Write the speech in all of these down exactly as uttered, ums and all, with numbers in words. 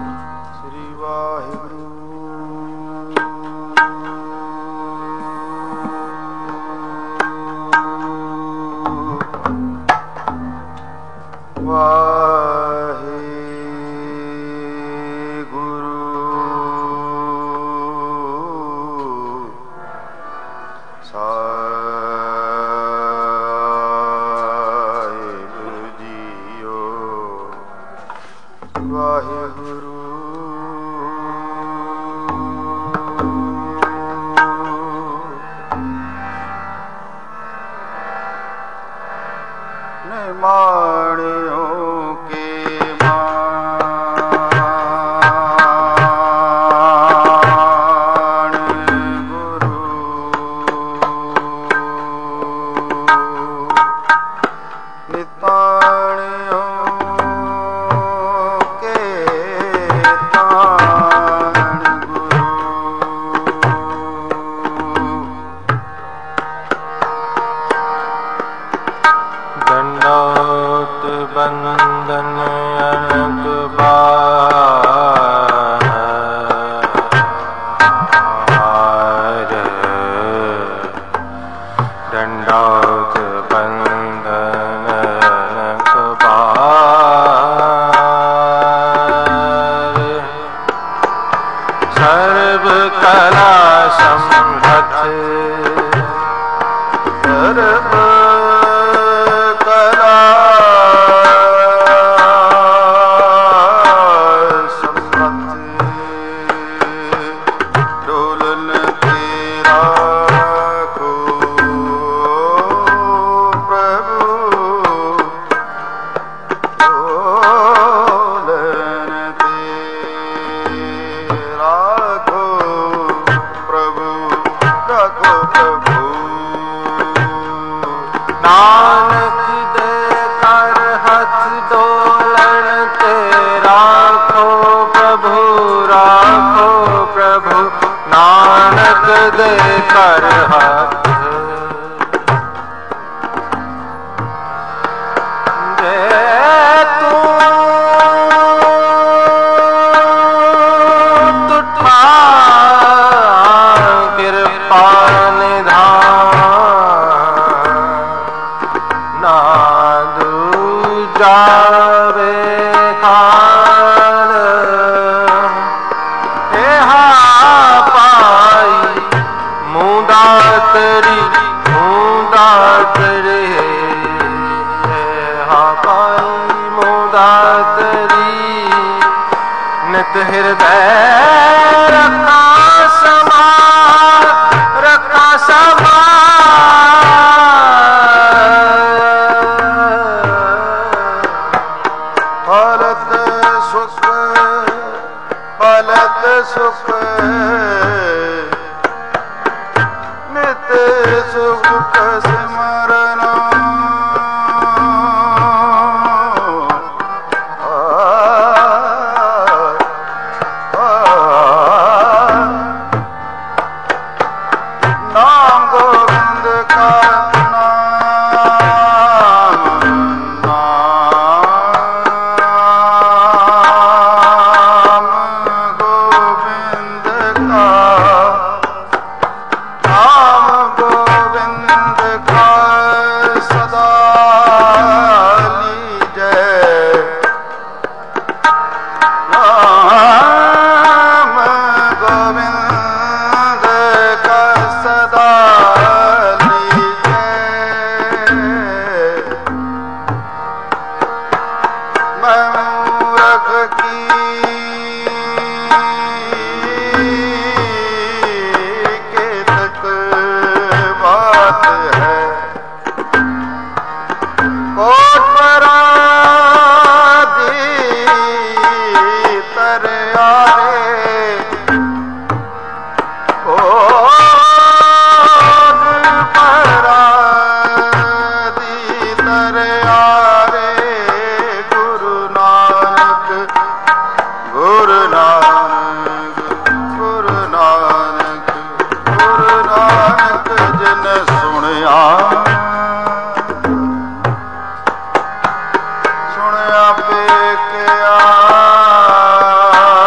ਸੁਣਿਆ ਪੇਕਿਆ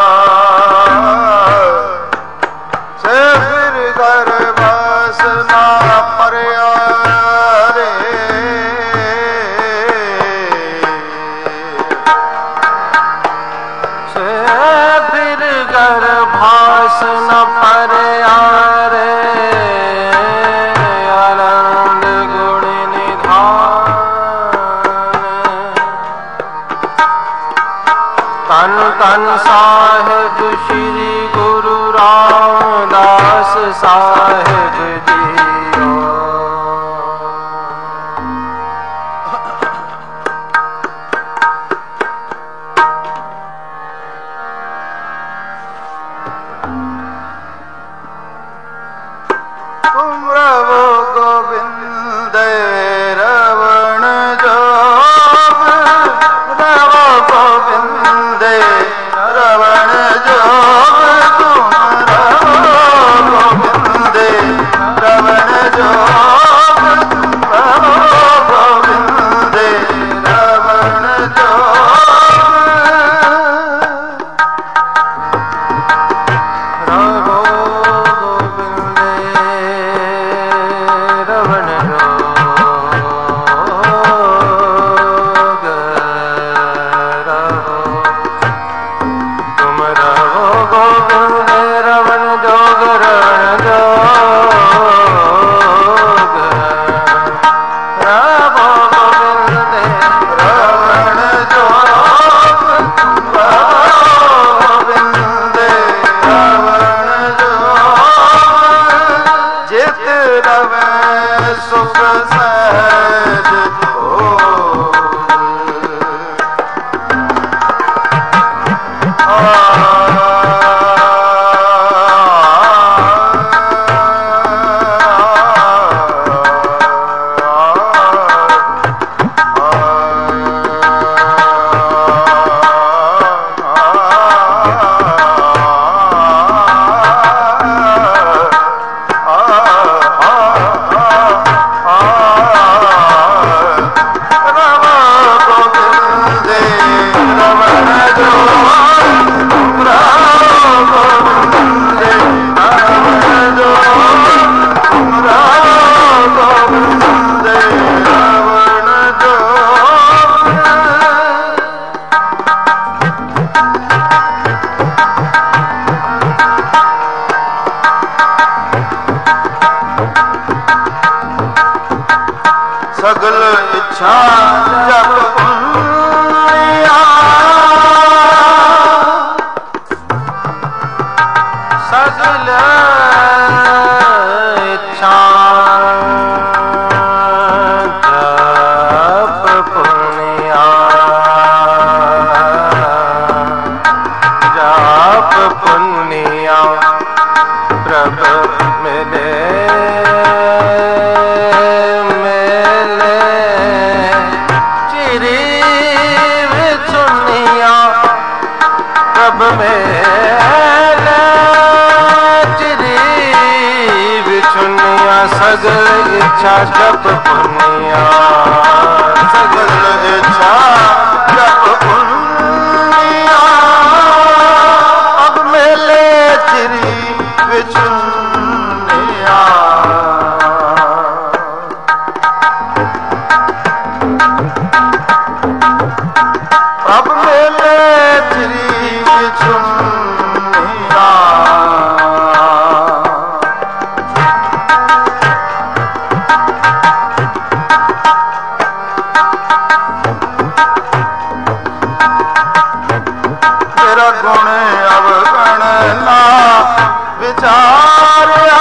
फिर गर्भास न परयारे आनंद गुण निधान। तन तन साहिब श्री गुरु रामदास साहिब जियो। तुम रवो गोविंद रवण जोग, रवो गोविंद रवण जोग, तुम रवो गोविंद रवण जोग, रवो गोविंद रवण जोग, रवो सुख सहज सगल इच्छा जप पुनिया, सगल इच्छा जप पुनिया, जप पुनिया प्रभ मिले मेले चिरी बिछुनिया। सगल इच्छा जप पुनिया, सगल इच्छा जप पुनिया, अब मेले चिरी बिछुनिया। अब मेले चिरी बिछुनिया, तेरा गुण अवगण ना विचारिया,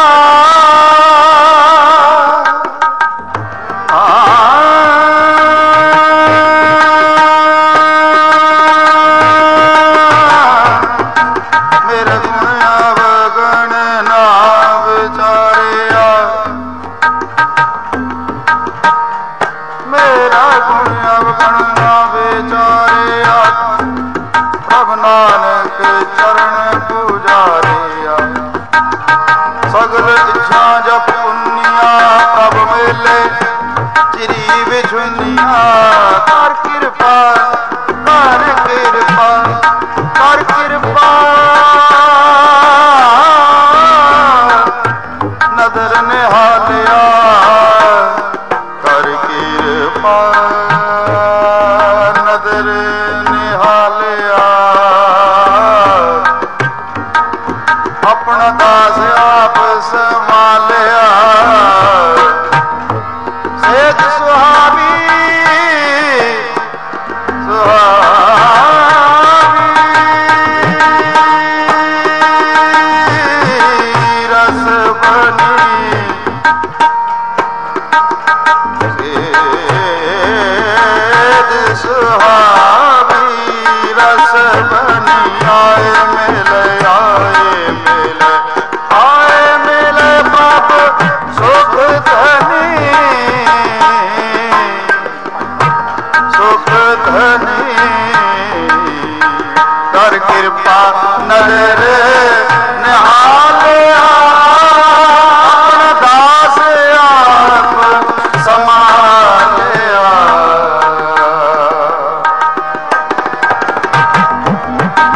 मेरा गुण अवगण ना विचारिया, प्रभ नानक चरण पूजारिया। सगल इच्छा जप पुनिया, प्रभ मेले चिरी बिछुनिया। कर कृपा कर कृपा कर कृपा, नदर निहालिया कर कृपा, नदर निहालिया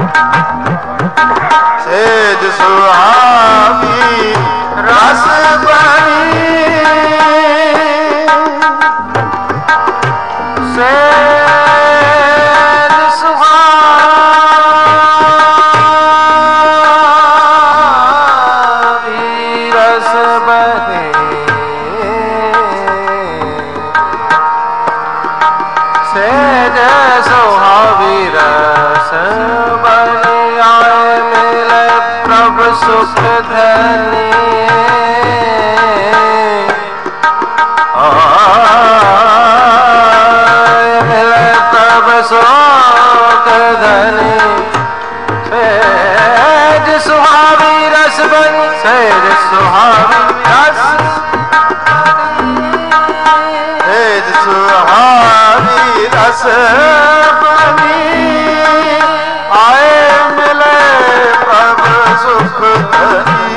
सेज सुहावी रस बनी सेज सुहावी रस बनी सेज सुहावी रस बनी आए मिले प्रभु सुख धनी आए मिले प्रभु सुख धनी सेज सुहावी रस बनी सेज सुहावी रस सेज सुहावी रस बनी आए मिले प्रभु सुख धनी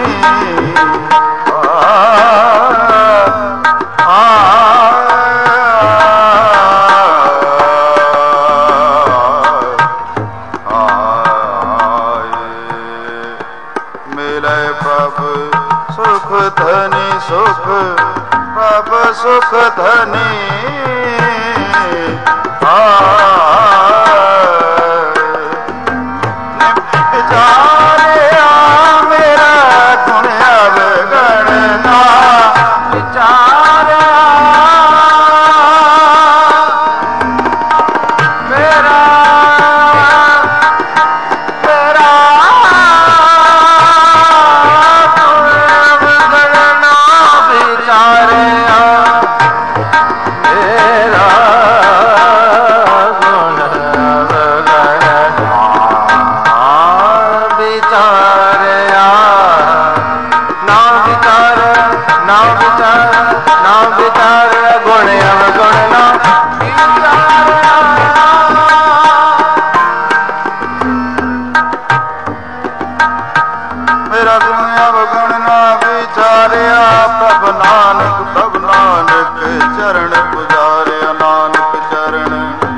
मिले प्रभु सुख धनी सुख प्रभु सुख धनी विचारिया मेरा गुण अवगणना विचारिया मेरा मेरा गुण अवगणना विचारिया मेरा गुण अवगणना विचारिया ना विचार ना विचार ना विचार गुण अवगणना विचारिया मेरा गुण अवगणना विचारिया प्रभ नानक प्रभ नानक चरण पुजारिया नानक चरण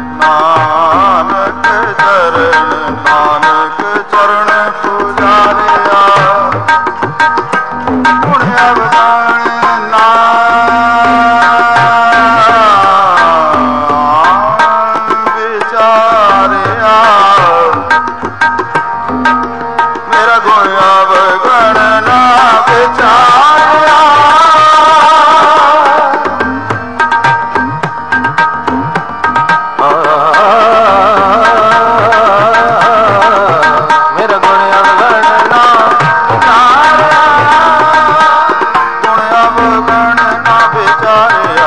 नानक चरण नानक चरण पुजारिया गुण अवगणना विचारिया मेरा गुण अवगणना विचारिया मेरा गुण अवगणना विचारिया गुण अवगणना विचारिया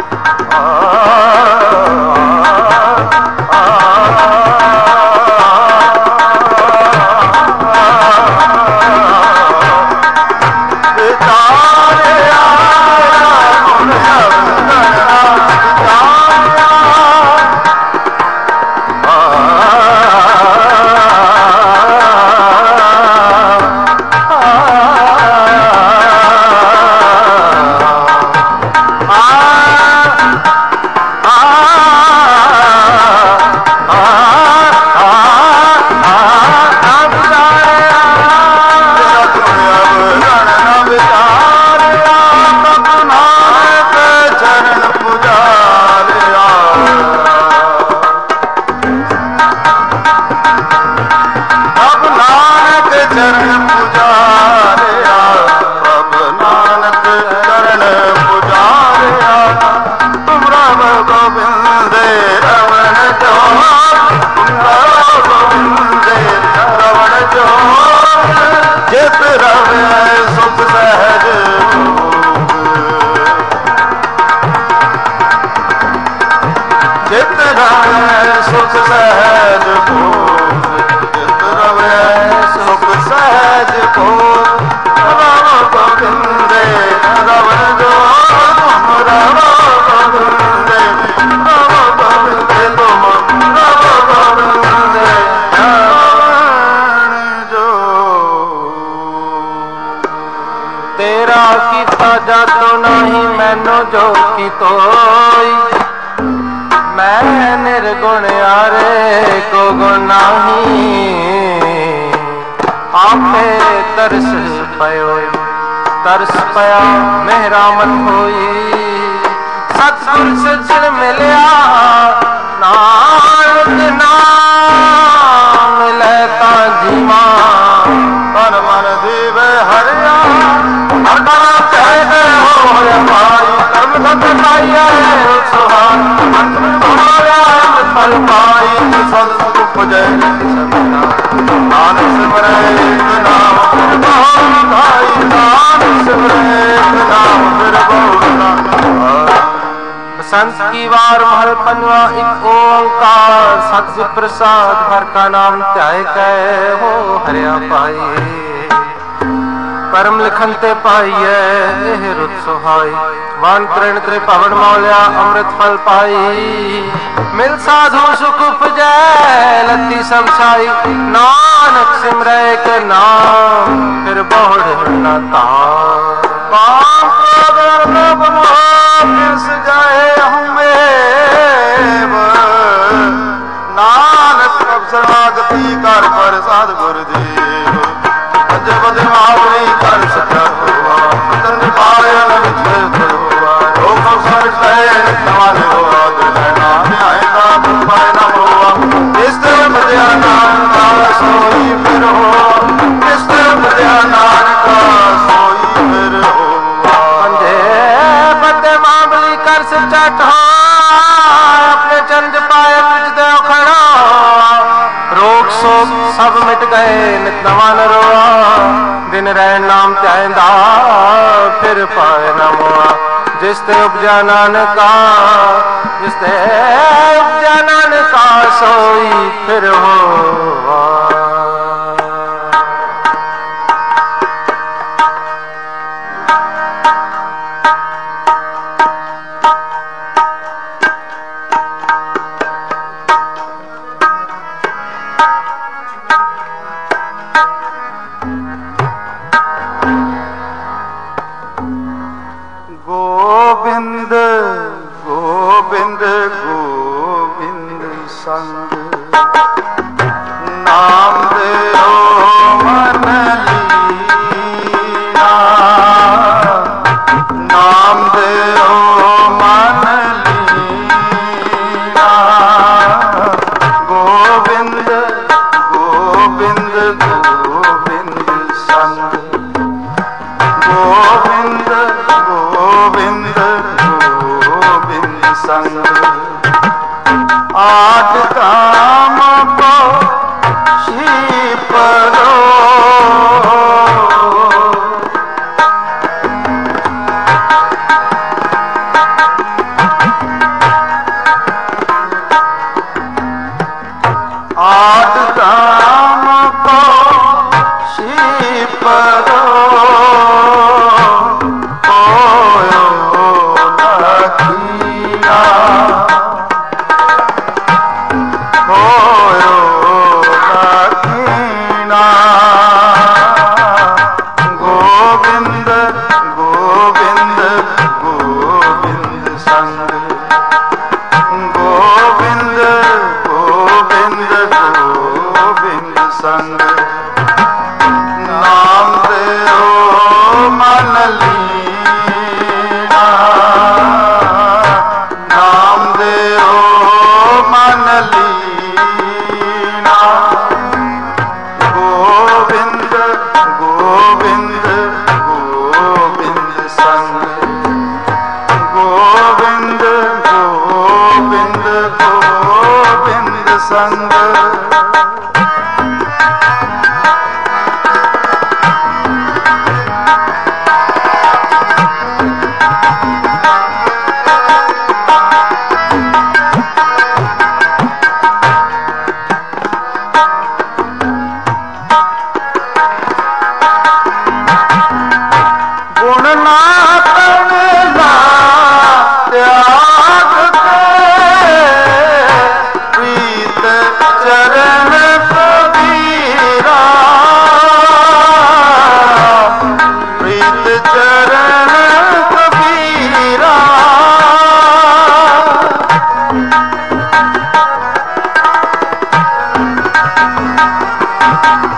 सुख सहज भोग जित रवे सुख सहज भोग रव गोविंदे रवन जो तुम रव गोविंदे रव गोविंदे तुम रव गोविंदे रवन जो तेरा कीता जातो नहीं मैनू जो की तोई निर्गुण यारे को गुण नाही आपे तरस पयो तरस पया मेहरामन होई सतगुर सजन मिलिया नानक नाम मिले ता जीवा पर मन देव हरिया हरदा कहते हो भाई कर्म सत पाइया सुहान अंत में भोला फल पाई सद सुख जय सबना नानक सिमरे नाम भाई नानक सिमरे नाम फिर बहुना संत की वार महल पंजवा एक ओंकार सतगुर प्रसाद भर का नाम त्याय कै हो हरिया पाई परम लिखन ते पाइए एह रुत सुहाई वान तृण त्रि पवन मौलिया अमृत फल पाई मिल साधु सुख उपजै लती सब छाई नानक सिमरै के नाम फिर बहुड़ न तार पाप जाए नानक शरणागति कर पर सतगुर देव पंज पद मावरी कर सका हुआ तन पायल विच हुआ लोक संसार लय नवाले हुआ दुर्लना न्याय का पाय न हुआ इस तरह मध्या नानक सोई फिर हो इस तरह मध्या नानक सोई फिर हो पंजे पद मावली कर सचट हो अपने चंद पाए कुछ दे खड़ा रोग शोक सब मिट गए नित नवा न रोआ दिन रहन नाम त्यायंदा फिर पाए न मोआ जिस ते उपजा नानका जिस ते उपजा नानका सोई फिर हो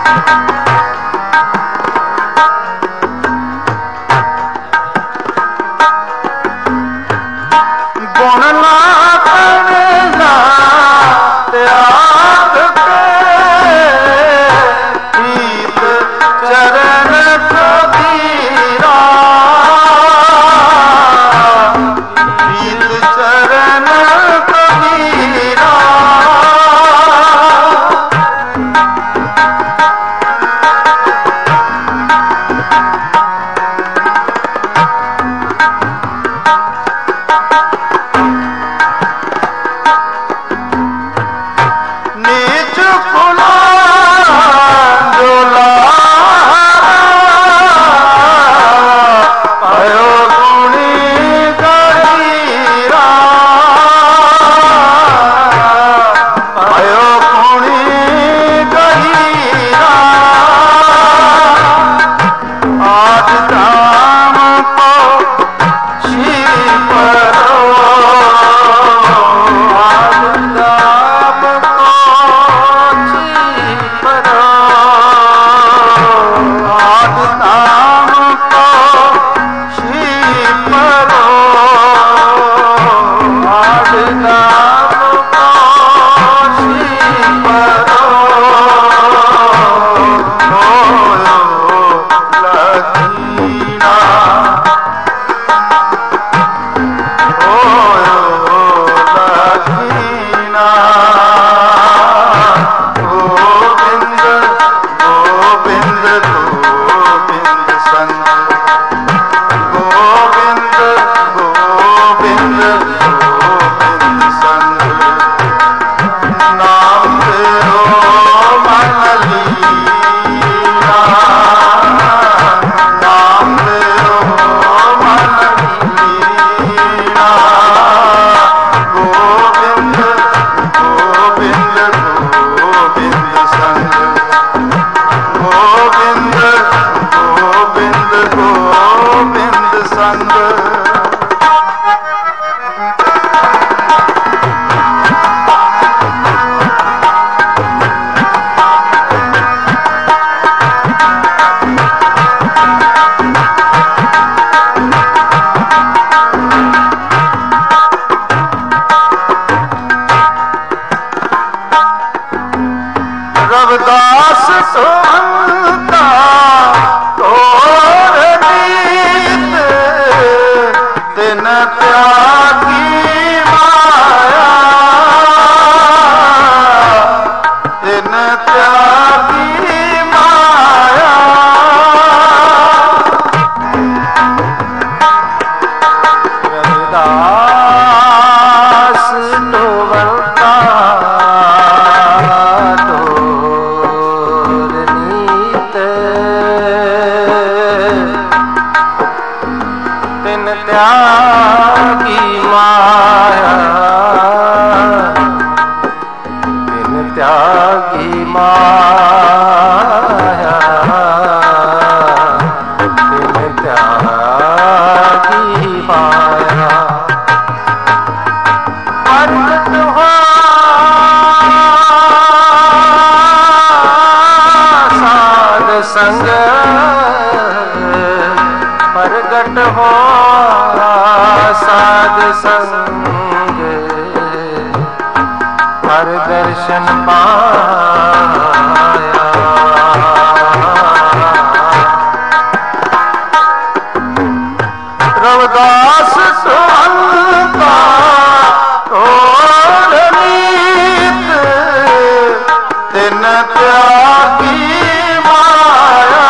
रविदास सोहंता तोर नीत दिन त्यागी माया, दिन त्यागी माया। रविदास तोवंता त्यागी माया, बिन त्यागी माया, बिन त्यागी माया। प्रगट हो साध संग, प्रगट हो साध संग, हर दर्शन पाया। रविदास सोहंता तोर नीत दिन त्यागी माया,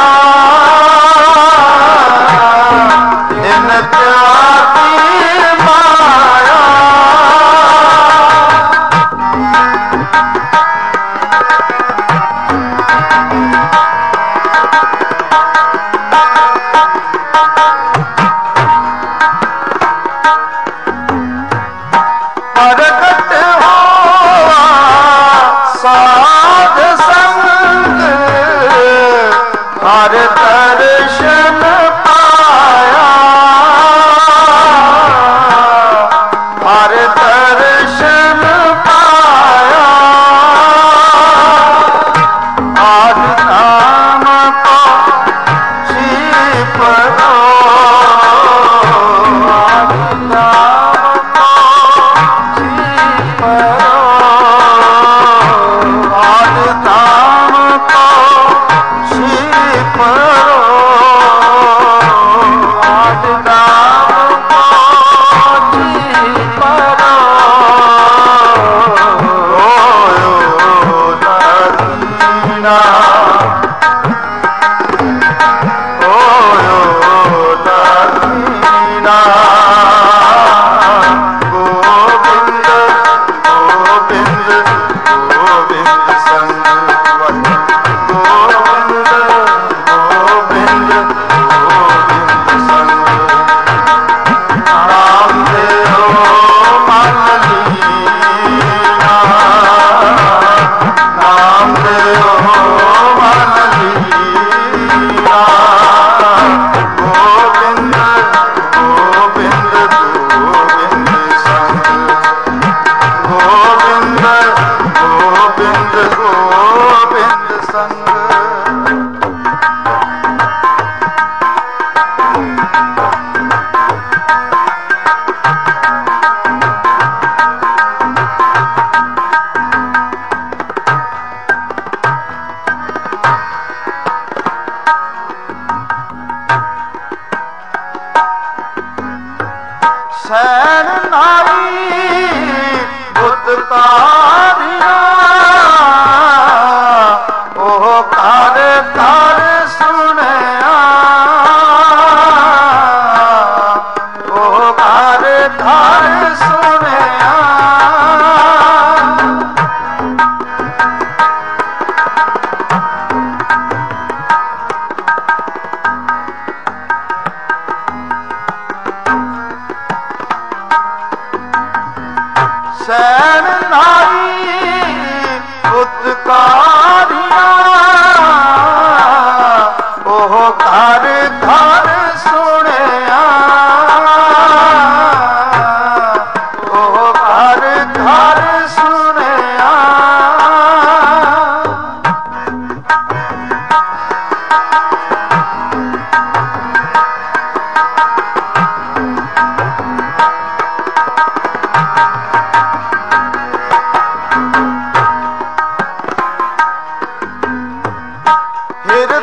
दिन त्यागी माया। प्रगट हो साध संग, हर दर्शन पाया, हर दर्शन पाया। आज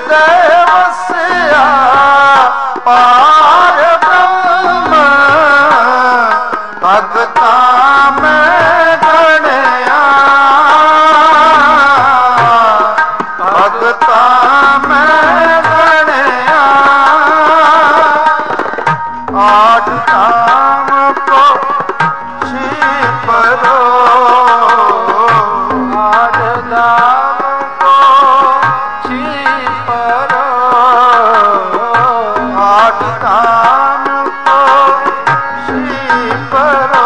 हृदय वसिया पार ब्रह्म भगता में गणया भगता में गणया आठ धाम को छिपरो आठ धाम को छिपरो आठ धाम को छिपरो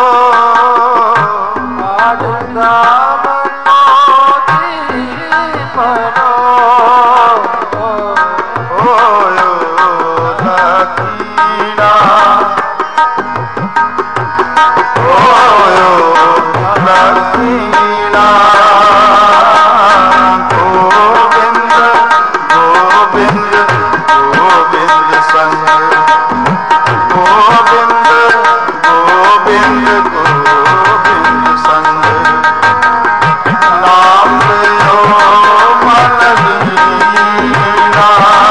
आठ धाम को छिपरो ओयो लकीरा ओयो लकीरा गोविंद गोविंद गोविंद संग गोविंद गोविंद गोविंद संग नाम लो मन लीला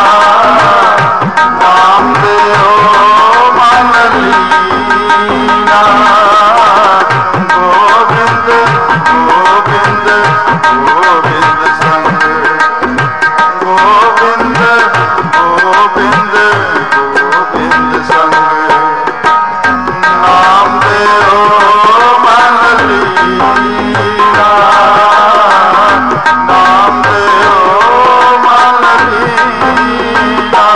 नाम लो मन लीला गोविंद गोविंद गोविंद संग गोविंद गोविंद गोविंद संग नाम लो मन लीला नाम लो मन लीला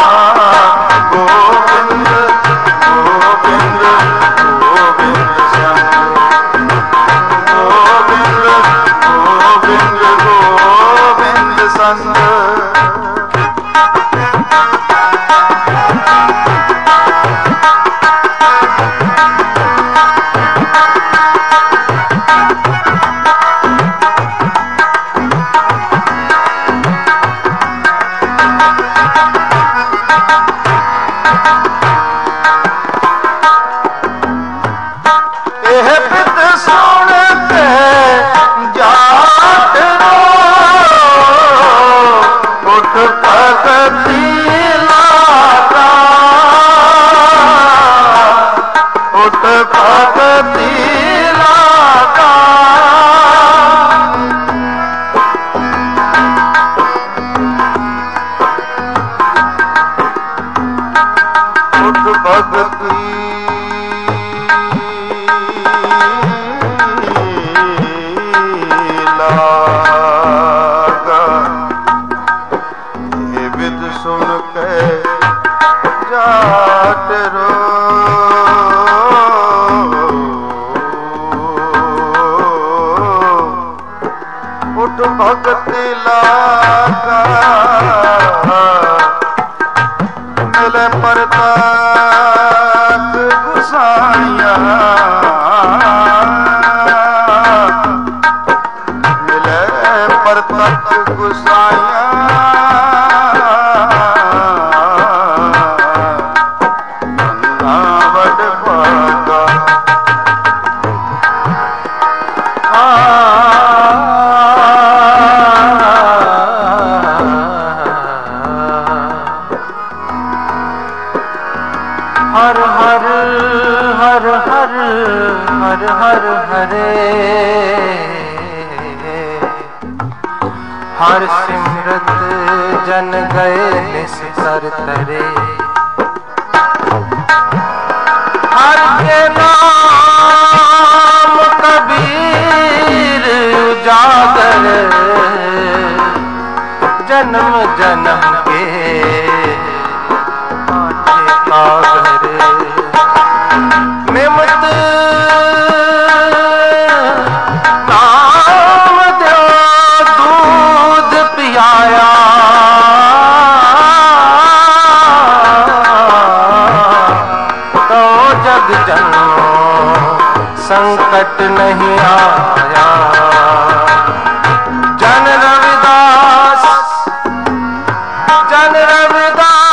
गोविंद गोविंद गोविंद संग गोविंद गोविंद गोविंद संग एह बिद सुन के जाट रो उठ भगती लागा उठ भगती लागा उठ भगती लागा ये विद सुन के जाट रो उठ भगति लागा मिले परताक गुसाइया मिले परतक गुसाइया नावड़ भागा हर हर हर हर हर हर हरे हर सिमरत जन गए निस्तर तरे हर के नाम कबीर उजागर जन्म जन्म के कागर निमत नाम दो दूध पियाया तो जग जनो संकट नहीं आया जन रविदास जन रविदास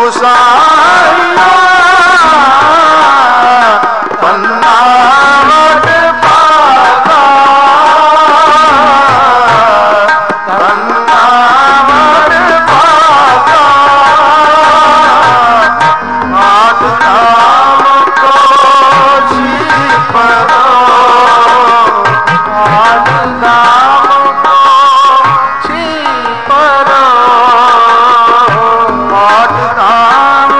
गोसाइया पन्ना वट पागा पन्ना वट पागा आज नाम को छिपरो आज नाम को छिपरो आज नाम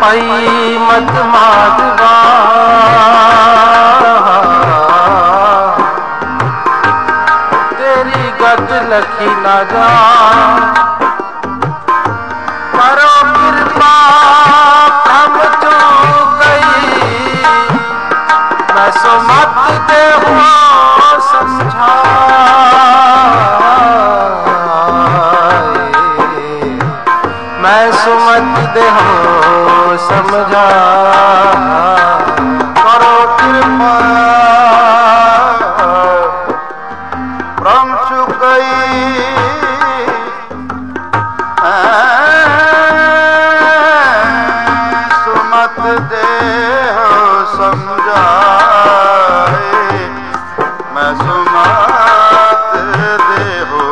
पई मत माधवा तेरी गत लखी ना जा करो कृपा हम चूक गई मैं सो मत दे हो समझा मैं सुमत दे हो समझा करो कृपा ब्रह्म चुक गई सुमत दे हो समझा मैं सुमत दे हो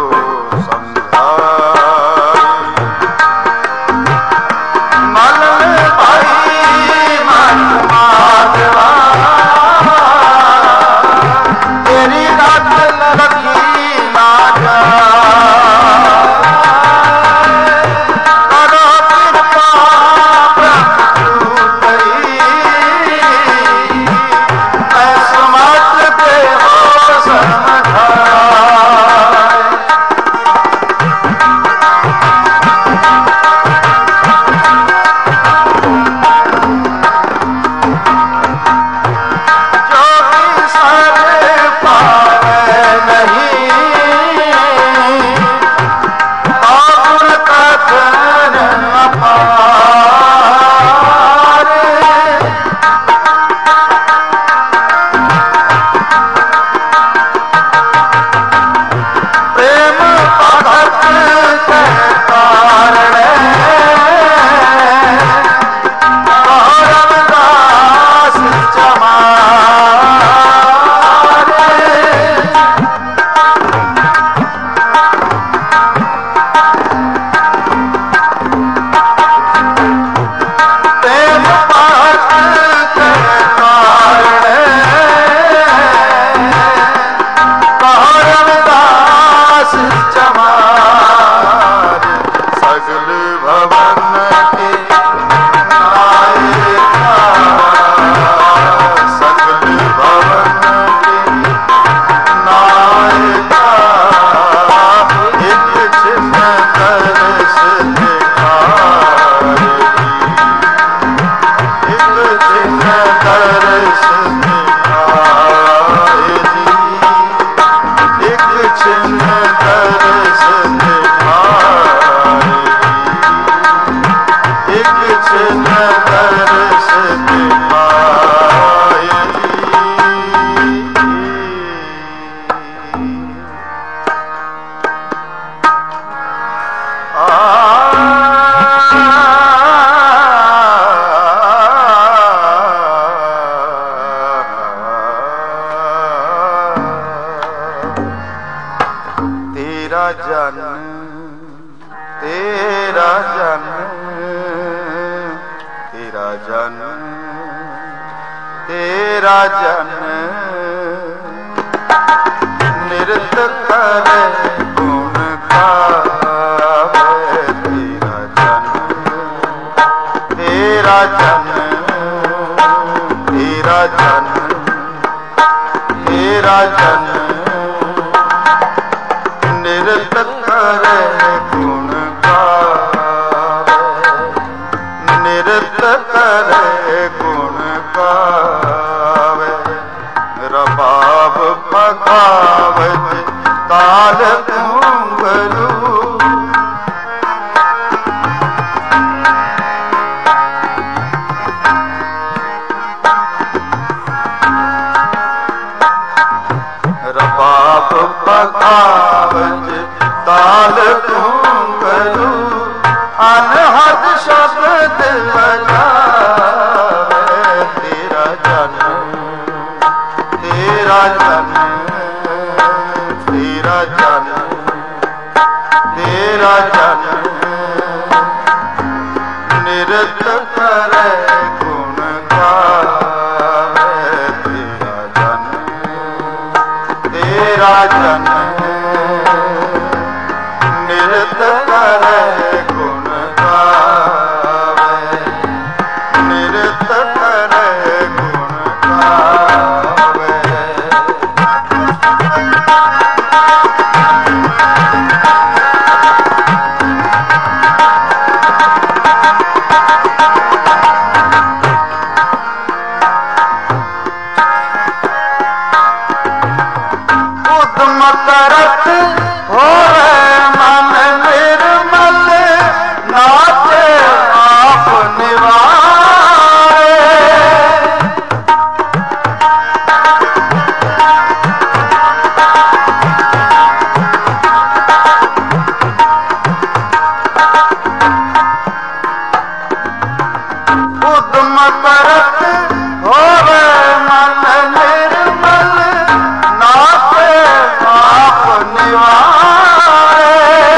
ਉਦਮ ਕਰਤ ਹੋਵੇ ਮਨ ਨਿਰਮਲ, ਨਾਪੇ ਪਾਪ ਨਿਵਾਰੇ।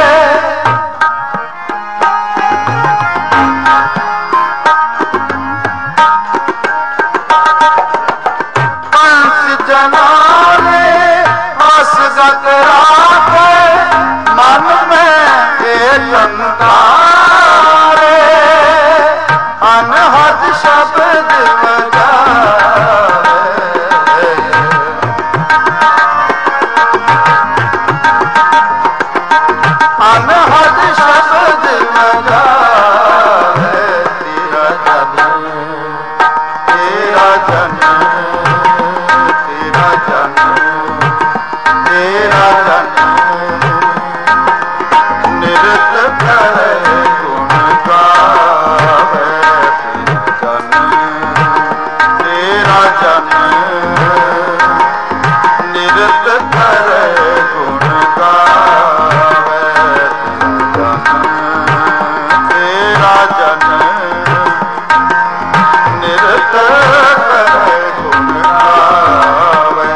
ਪੰਚ ਜਨਾਂ ਨੇ ਹਸਗਤ ਰਾਖੇ, ਮਨ ਮੈਂ ਏਕ ਅੰਤਾਰੇ। ਅਨਹਦ ਸ਼ਬਦ ਵਜਾਵੇ, ਅਨਹਦ ਸ਼ਬਦ ਵਜਾਵੇ। ਤੇਰਾ ਜਨ ਤੇਰਾ ਜਨ ਤੇਰਾ ਜਨ ਤੇਰਾ ਜਨ ਨਿਰਤ ਕਰੇ ਗੁਣ ਗਾਵੇ। ਤੇਰਾ ਜਨ ਨਿਰਤ ਕਰੇ ਗੁਣ ਗਾਵੇ। ਤੇਰਾ ਜਨ ਨਿਰਤ ਕਰੇ ਗੁਣ ਗਾਵੇ।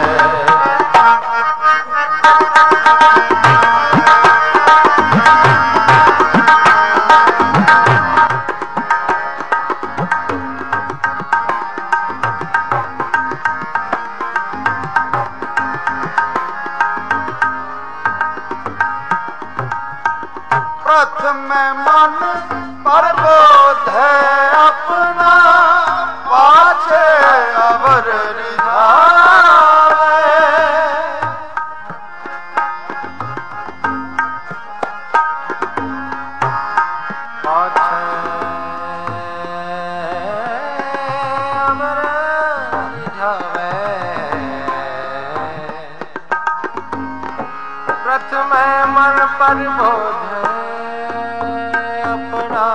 प्रथम मन प्रबोध है अपना, पाछे अवर रिझावे। पाछे अवर रिझावे। प्रथम मन प्रबोध अपना,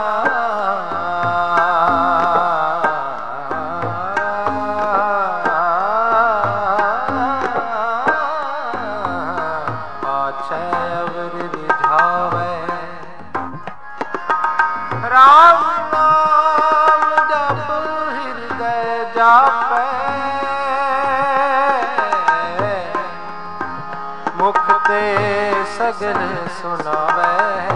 पाछे अवर रिझावे। राम नाम जप हृदय जापे, मुख ते सगल सुनावे।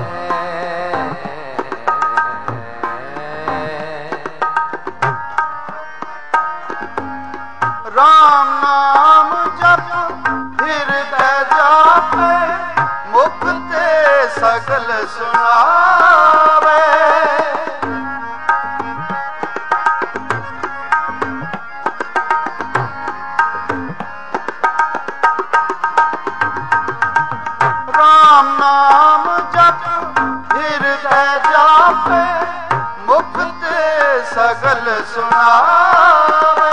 राम नाम जप हृदय जापे, मुख ते सगल सुनावे। राम नाम जप हृदय जापे, मुख ते सगल सुनावे।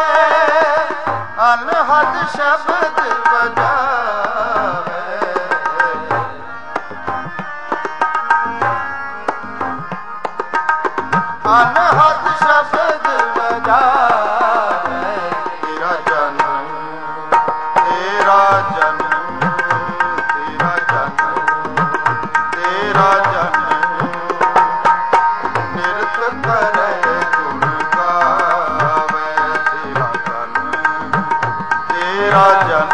अनहद शब्द बजावे, अनहद शब्द बजावे। तेरा जन तेरा जन तेरा जन तेरा जन निरत करे गुण गावे। तेरा जन तेरा जन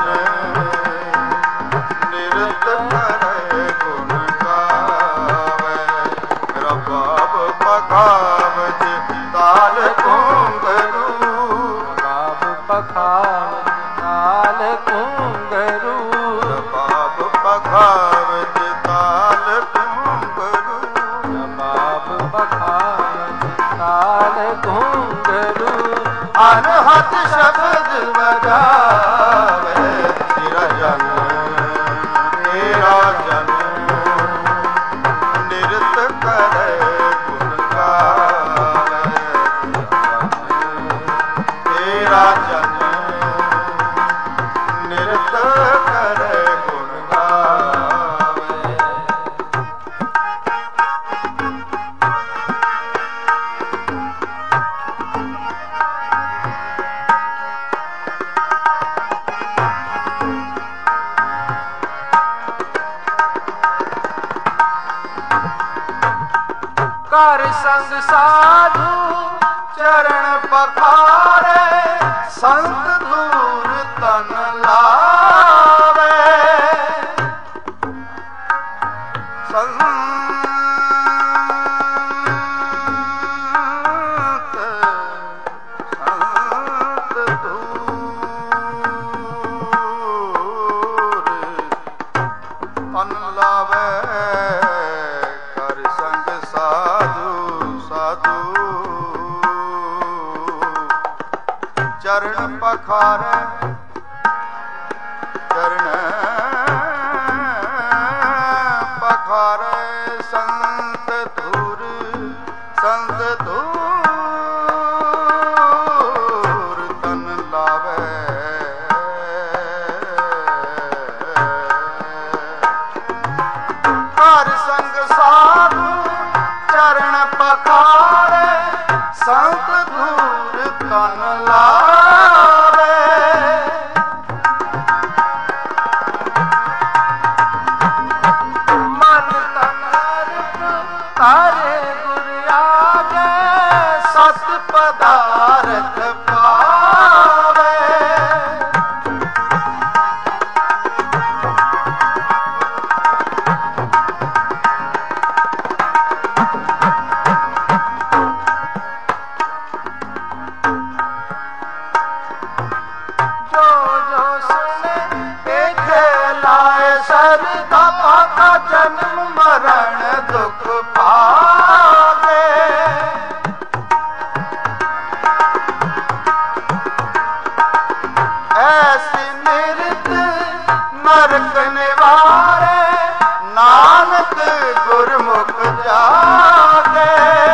निरत करे गुण गावे। रबाब पखावज ताल घुंघरू, रबाब पखावज ताल घुंघरू। रबाब पखावज ताल घुंघरू, रबाब पखावज ताल घुंघरू। अनहद शब्द बजावे। तेरा जन तेरा जन निरत करे गुण गावे। तेरा जन निरत करे गुण गावे। कर संग साधु ਚਰਨ ਪਖਾਰੇ ਸੰਤ ਦੂਰ ਤਨ ਲਾਵੇ ਸੰਤ ਸੰਤ ਦੂਰ ਤਨ ਲਾਵੇ ਕਰ ਸੰਗ ਸਾਧੂ ਸਾਧੂ ਚਰਨ ਪਖਾਰੇ ਚਰਨ ਪਖਾਰੇ ਸੰਤ ਧੂਰ ਸੰਤ ਧੂਰ ਤਨ ਲਾਵੇ ਹਰ ਸੰਗ ਸਾਧੂ ਚਰਨ ਪਖਾਰੇ ਸੰਤ ਧੂਰ ਤਨ ਲਾਵੇ ਮਨ ਤਨ ਅਰਪ ਤਾਰੇ ਗੁਰ ਆਗੇ ਸਤ ਪਦਾਰਥ ਪਾਵੇ ਸਰਦਾ ਪਾਤਾ ਜਨਮ ਮਰਨ ਦੁਖ ਪਾਵੇ ਐਸੀ ਨਿਰਤ ਨਰਕ ਨਿਵਾਰੇ ਨਾਨਕ ਗੁਰਮੁਖ ਜਾਗੇ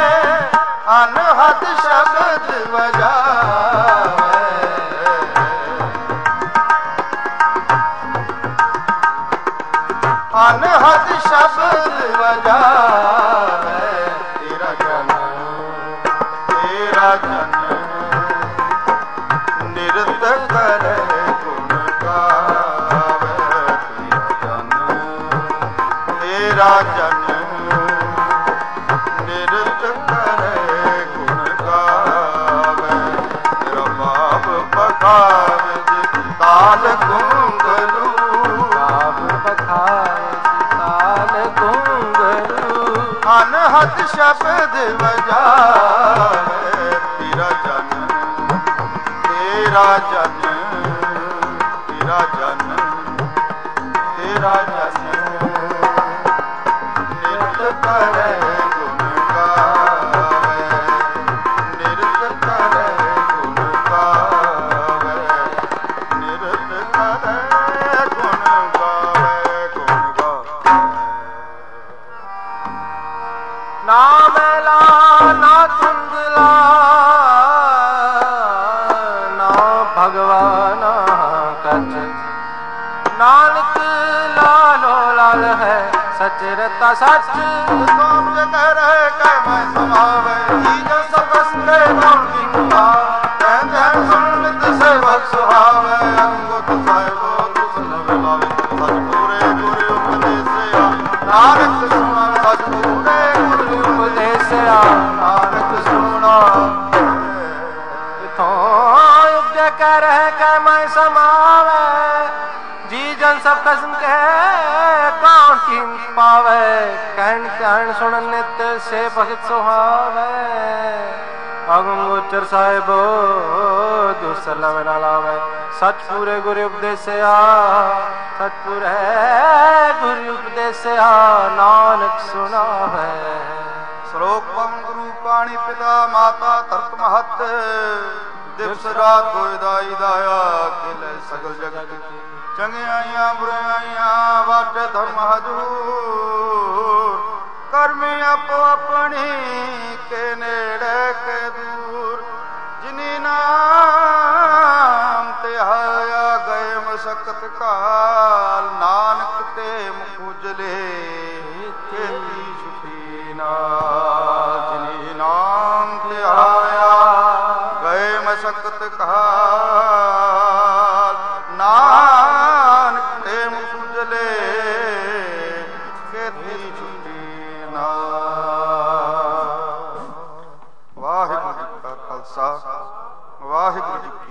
ਅਨਹਦ ਸ਼ਬਦ ਵਜਾਵੇ ਅਨਹਦ ਸ਼ਬਦ ਵਜਾਵੇ ਤੇਰਾ ਜਨ ਤੇਰਾ ਜਨ ਨਿਰਤ ਕਰੇ ਗੁਣ ਗਾਵੇ ਤੇਰਾ ਜਨ ਨਿਰਤ ਕਰੇ ਗੁਣ ਗਾਵੇ ਤੇਰਾ ਬਾਪ ਪਖਾਵੇ ਤਾਲ ਗੁੰਗਲੂ ਬਾਪ ਪਖਾਵੇ ਅਨਹਦ ਸ਼ਬਦ ਵਜਾਵੇ ਤੇਰਾ ਜਨ ਤੇਰਾ ਜਨ ਤੇਰਾ ਜਨ ਤੇਰਾ ਜਨ ਨਿਰਤ ਕਰੇ ਗੁਣ ਗਾਵੇ ਨਿਰਤ ਕਰੇ ਗੁਣ ਗਾਵੇ ਨਿਰਤ ਕਰੇ ਗੁਣ ਗਾਵੇ ਗੁਣ ਗਾਵੇ ਨਾ ਮੈਲਾ ਨਾ ਧੁੰਦਲਾ ਨਾ ਭਗਵਾਨ ਕਛ ਨਾਨਕ ਲਾਲੋ ਲਾਲ ਹੈ ਸਚ ਰਤਾ ਸਚ ਤੁਮ ਜਗ ਰਹਿ ਕੈ ਮੈਂ ਸਮਾਵੇ ਜੀ ਜੋ ਸਬਸ ਕੇ ਕੌਣ ਕੀ ਕੁਆ ਕਹਿ ਕਹਿ ਸੁਣ ਨਿਤ ਸੇਵਕ ਸੁਹਾਵੇ ਅੰਗੁਤ ਸਾਹਿਬੋ ਤੁਸ ਲਵੇ ਲਾਵੇ ਸਚ ਪੂਰੇ ਗੁਰ ਉਪਦੇਸਿਆ ਨਾਨਕ ਸੁਣਾ ਸਚ ਪੂਰੇ ਗੁਰ ਉਪਦੇਸਿਆ ਨਾਨਕ ਸੁਣਾ ਇਥੋਂ ਉਪਜੈ ਕੈ ਰਹਿ ਕੈ ਮੈਂ ਸਮਾਵੇ ਜੀ ਜਨ ਸਭ ਕਸਮ ਕਹਿ ਕੌਣ ਕੀਮ ਪਾਵੇ ਕਹਿਣ ਕਹਿਣ ਸੁਣਨ ਨਿਤ ਸੇ ਭਗਤ ਸੁਹਾਵੇ ਅਗਮ ਗੋਚਰ ਸਾਹਿਬੋ ਦੁਸਰ ਲਵੇ ਨਾ ਲਾਵੇ ਸਚ ਪੂਰੇ ਗੁਰ ਉਪਦੇਸਿਆ ਸਚ ਪੂਰੇ ਗੁਰ ਉਪਦੇਸਿਆ ਨਾਨਕ ਸੁਣਾਵੇ ਸ਼ਲੋਕ ਪਵਨ ਗੁਰੂ ਪਾਣੀ ਪਿਤਾ ਮਾਤਾ ਧਰਤ ਮਹਤ ਦਿਵਸ ਰਾਤ ਹੋਇ ਦਾਈ ਦਾਇਆ ਖਿਲੇ ਸਗਲ ਜਗਤ ਚੰਗਿਆਈਆਂ ਬੁਰਾਈਆਂ ਵਾਟ ਧਰਮ ਹਜੂਰ ਕਰਮੀ ਆਪੋ ਆਪਣੀ ਕੇ ਨੇੜੇ ਕੇ ਦੂਰ ਜਿਨੀ ਨਾਮ ਤੇ ਆਇਆ ਗਏ ਮਸਕਤ ਕਾਲ ਨਾਨਕ ਤੇ ਮੁਖ ਉਜਲੇ ਖੇਤੀ ਛੁਟੀ ਨਾਲ ਜਿਨੀ ਨਾਮ ਤੇ ਆਇਆ ਗਏ ਮਸਕਤ ਕਾਲ ਨਾਨਕ ਤੇ ਮੁਖ ਉਜਲੇ ਖੇਤੀ ਛੁਟੀ ਨਾਲ। ਵਾਹਿਗੁਰੂ ਜੀ ਕਾ ਖਾਲਸਾ ਖਾਲਸਾ ਵਾਹਿਗੁਰੂ ਜੀ